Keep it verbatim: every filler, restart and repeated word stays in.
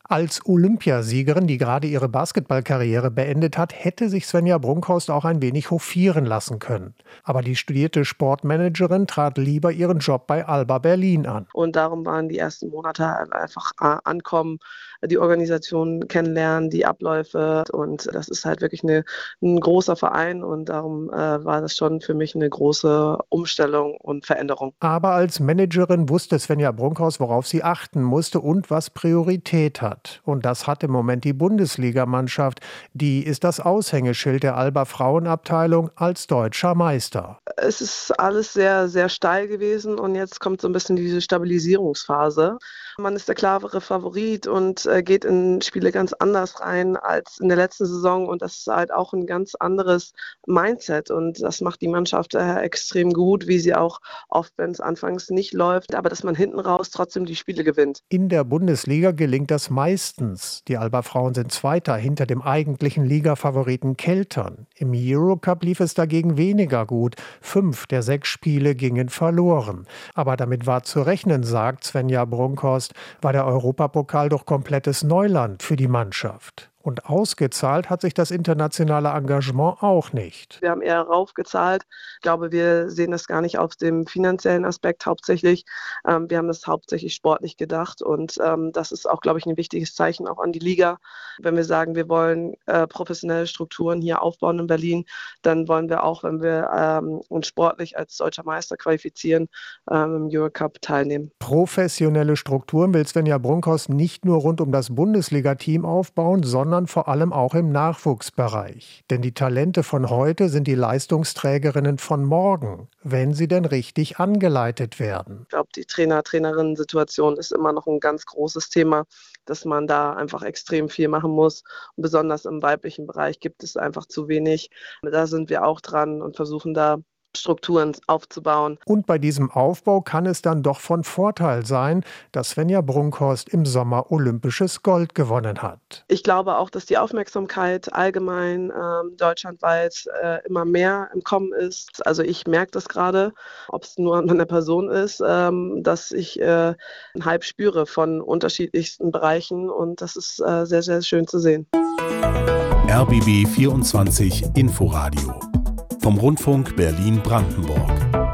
Als Olympiasiegerin, die gerade ihre Basketballkarriere beendet hat, hätte sich Svenja Brunkhorst auch ein wenig hofieren lassen können. Aber die studierte Sportmanagerin trat lieber ihren Job bei Alba Berlin an. Und darum waren die ersten Monate halt einfach ankommen, die Organisation kennenlernen, die Abläufe. Und das ist halt wirklich eine, ein großer Verein und darum äh, war das schon für mich eine große Umstellung und Veränderung. Aber als Managerin wusste Svenja Brunkhorst, worauf sie achten musste und was Priorität hat. Und das hat im Moment die Bundesligamannschaft. Die ist das Aushängeschild der Alba Frauenabteilung als deutscher Meister. Es ist alles sehr, sehr steil gewesen und jetzt kommt so ein bisschen diese Stabilisierungsphase. Man ist der klarere Favorit und äh, geht in Spiele ganz anders rein als in der letzten Saison und das ist halt auch ein ganz anderes Mindset und das macht die Mannschaft äh, extrem gut, wie sie auch oft, wenn es anfangs nicht läuft, aber dass man hinten raus trotzdem die Spiele gewinnt. In der Bundesliga gelingt das meistens. Die Alba Frauen sind Zweiter hinter dem eigentlichen Ligafavoriten Keltern. Im Eurocup lief es dagegen weniger gut. Fünf der sechs Spiele gingen verloren. Aber damit war zu rechnen, sagt Svenja Brunkhorst, war der Europapokal doch komplettes Neuland für die Mannschaft. Und ausgezahlt hat sich das internationale Engagement auch nicht. Wir haben eher raufgezahlt. Ich glaube, wir sehen das gar nicht auf dem finanziellen Aspekt hauptsächlich. Ähm, wir haben das hauptsächlich sportlich gedacht. Und ähm, das ist auch, glaube ich, ein wichtiges Zeichen auch an die Liga. Wenn wir sagen, wir wollen äh, professionelle Strukturen hier aufbauen in Berlin, dann wollen wir auch, wenn wir ähm, uns sportlich als deutscher Meister qualifizieren, ähm, im Eurocup teilnehmen. Professionelle Strukturen will Svenja Brunkhorst nicht nur rund um das Bundesliga-Team aufbauen, sondern vor allem auch im Nachwuchsbereich. Denn die Talente von heute sind die Leistungsträgerinnen von morgen, wenn sie denn richtig angeleitet werden. Ich glaube, die Trainer-Trainerinnen-Situation ist immer noch ein ganz großes Thema, dass man da einfach extrem viel machen muss. Und besonders im weiblichen Bereich gibt es einfach zu wenig. Da sind wir auch dran und versuchen da Strukturen aufzubauen. Und bei diesem Aufbau kann es dann doch von Vorteil sein, dass Svenja Brunkhorst im Sommer olympisches Gold gewonnen hat. Ich glaube auch, dass die Aufmerksamkeit allgemein ähm, deutschlandweit äh, immer mehr im Kommen ist. Also ich merke das gerade, ob es nur an meiner Person ist, ähm, dass ich äh, einen Hype spüre von unterschiedlichsten Bereichen und das ist äh, sehr, sehr schön zu sehen. R B B vierundzwanzig Inforadio vom Rundfunk Berlin-Brandenburg.